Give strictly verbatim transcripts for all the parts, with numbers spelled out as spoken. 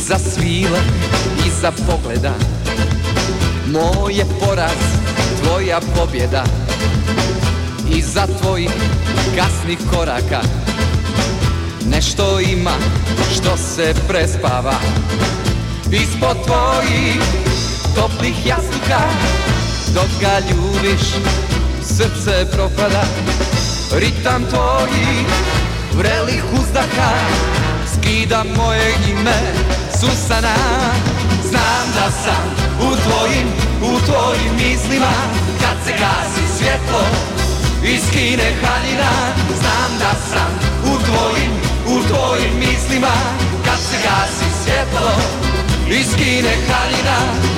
Iza svile, iza pogleda, moj je poraz, tvoja pobjeda. Iza tvojih kasnih koraka nešto ima što se prespava. Ispod tvojih toplih jastuka, dok ga ljubiš, srce propada. Ritam tvojih vrelih uzdaha skida moje ime susana. Znam da sam u tvojim, u tvojim mislima, kad se gasi svjetlo i skine haljina. Znam da sam u tvojim, u tvojim mislima, kad se gasi svjetlo i skine haljina.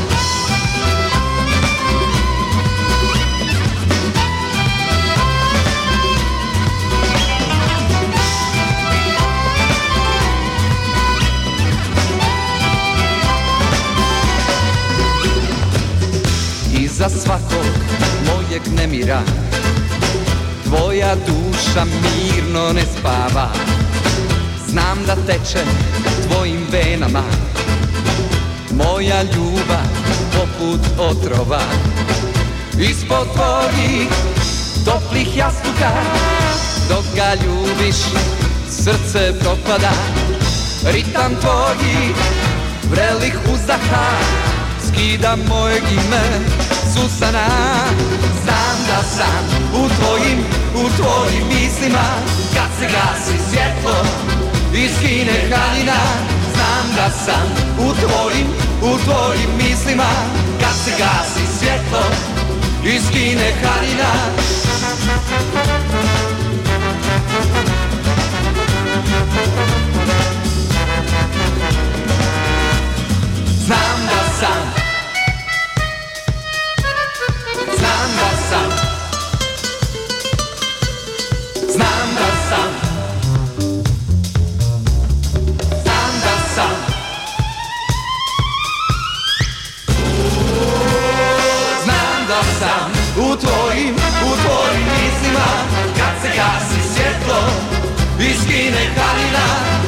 Iza svakog mojeg nemira tvoja duša mirno ne spava. Znam da teče tvojim venama moja ljubav poput otrova. Ispod tvojih toplih jastuka, dok ga ljubiš, srce propada. Ritam tvojih vrelih uzdaha skida mojeg ime susana. Znam da sam u tvojim, u tvojim mislima, kad se gasi svjetlo i skine haljina. Znam da sam u tvojim, u tvojim mislima, kad se gasi svjetlo i skine haljina. Znam da sam, znam da sam, znam da sam, znam da sam, znam da sam u tvojim, u tvojim mislima, kad se gasi svjetlo i skine haljina.